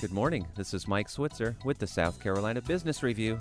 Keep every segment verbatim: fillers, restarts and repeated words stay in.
Good morning. This is Mike Switzer with the South Carolina Business Review.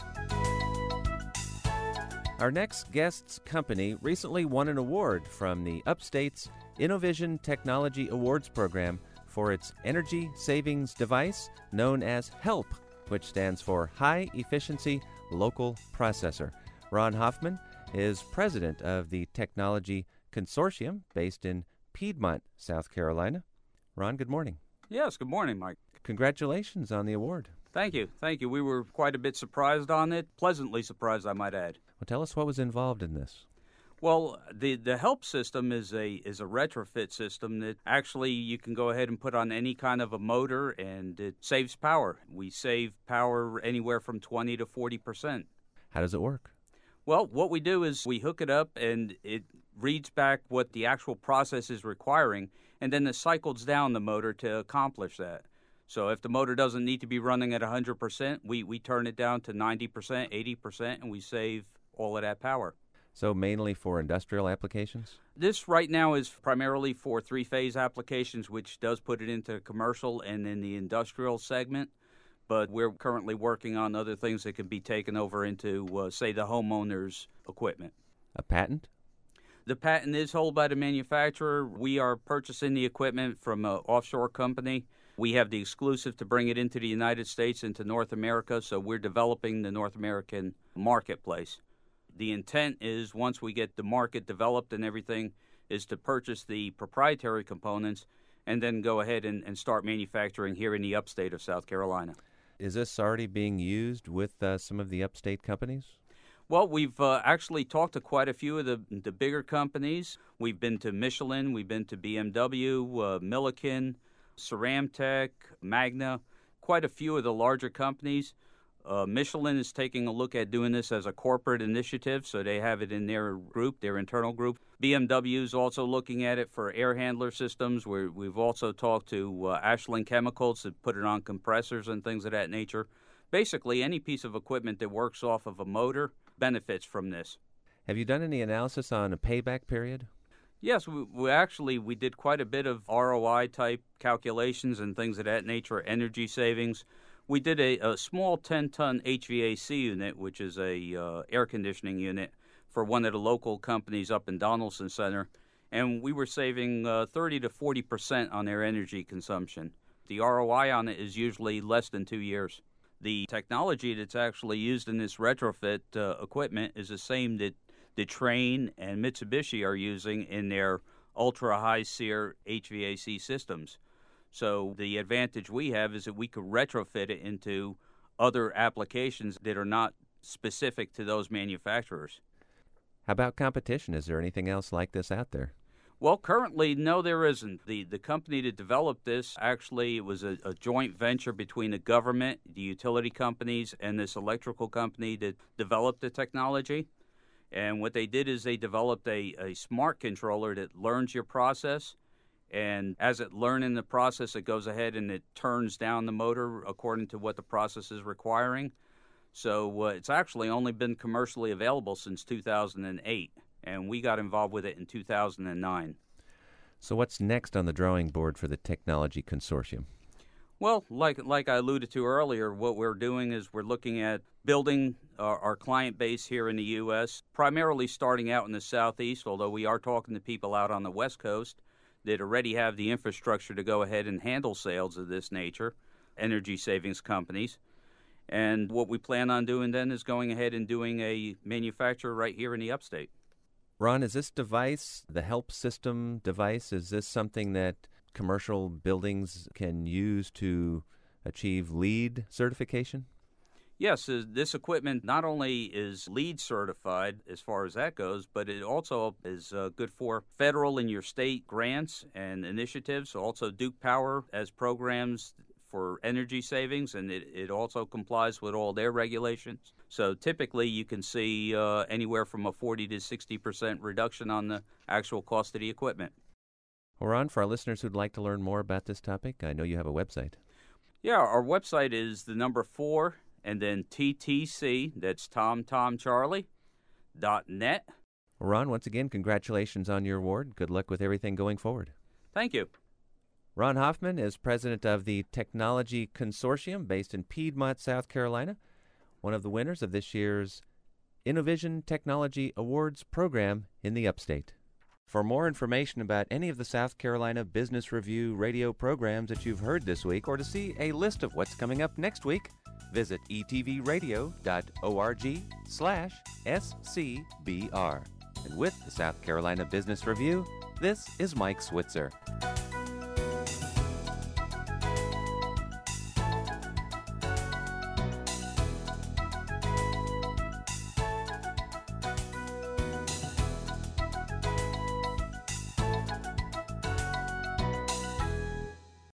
Our next guest's company recently won an award from the Upstate's Innovision Technology Awards program for its energy savings device known as HELP, which stands for High Efficiency Local Processor. Ron Hoffman is president of the Technology Consortium based in Piedmont, South Carolina. Ron, good morning. Yes, good morning, Mike. Congratulations on the award. Thank you. Thank you. We were quite a bit surprised on it, pleasantly surprised, I might add. Well, tell us what was involved in this. Well, the, the HELP system is a is a retrofit system that actually you can go ahead and put on any kind of a motor, and it saves power. We save power anywhere from twenty to forty percent. How does it work? Well, what we do is we hook it up, and it reads back what the actual process is requiring, and then it cycles down the motor to accomplish that. So if the motor doesn't need to be running at one hundred percent, we, we turn it down to ninety percent, eighty percent, and we save all of that power. So mainly for industrial applications? This right now is primarily for three-phase applications, which does put it into commercial and in the industrial segment. But we're currently working on other things that can be taken over into, uh, say, the homeowner's equipment. A patent? The patent is held by the manufacturer. We are purchasing the equipment from an offshore company. We have the exclusive to bring it into the United States, into North America, so we're developing the North American marketplace. The intent is, once we get the market developed and everything, is to purchase the proprietary components and then go ahead and, and start manufacturing here in the upstate of South Carolina. Is this already being used with uh, some of the upstate companies? Well, we've uh, actually talked to quite a few of the, the bigger companies. We've been to Michelin, we've been to B M W, uh, Milliken, Ceramtech, Magna, quite a few of the larger companies. Uh, Michelin is taking a look at doing this as a corporate initiative, so they have it in their group, their internal group. B M W is also looking at it for air handler systems. Where we've also talked to uh, Ashland Chemicals to put it on compressors and things of that nature. Basically, any piece of equipment that works off of a motor benefits from this. Have you done any analysis on a payback period? Yes, we, we actually we did quite a bit of R O I type calculations and things of that nature, energy savings. We did a, a small ten-ton H V A C unit, which is a uh, air conditioning unit for one of the local companies up in Donaldson Center, and we were saving uh, thirty to forty percent on their energy consumption. The R O I on it is usually less than two years. The technology that's actually used in this retrofit uh, equipment is the same that the Trane and Mitsubishi are using in their ultra-high SEER H V A C systems. So the advantage we have is that we could retrofit it into other applications that are not specific to those manufacturers. How about competition? Is there anything else like this out there? Well, currently, no, there isn't. The the company that developed this, actually, it was a, a joint venture between the government, the utility companies, and this electrical company that developed the technology. And what they did is they developed a, a smart controller that learns your process. And as it learns in the process, it goes ahead and it turns down the motor according to what the process is requiring. So uh, it's actually only been commercially available since two thousand eight, and we got involved with it in two thousand nine. So what's next on the drawing board for the Technology Consortium? Well, like like I alluded to earlier, what we're doing is we're looking at building our, our client base here in the U S, primarily starting out in the Southeast, although we are talking to people out on the West Coast that already have the infrastructure to go ahead and handle sales of this nature, energy savings companies. And what we plan on doing then is going ahead and doing a manufacturer right here in the upstate. Ron, is this device, the HELP system device, is this something that commercial buildings can use to achieve LEED certification? Yes, uh, this equipment not only is LEED certified as far as that goes, but it also is uh, good for federal and your state grants and initiatives. Also, Duke Power has programs for energy savings, and it, it also complies with all their regulations. So typically you can see uh, anywhere from a forty to sixty percent reduction on the actual cost of the equipment. Well, Ron, for our listeners who'd like to learn more about this topic, I know you have a website. Yeah, our website is the number four, and then T T C, that's Tom Tom Charlie, dot net. Well, Ron, once again, congratulations on your award. Good luck with everything going forward. Thank you. Ron Hoffman is president of the Technology Consortium based in Piedmont, South Carolina, one of the winners of this year's Innovision Technology Awards program in the Upstate. For more information about any of the South Carolina Business Review radio programs that you've heard this week, or to see a list of what's coming up next week, visit e t v radio dot org slash S C B R. And with the South Carolina Business Review, this is Mike Switzer.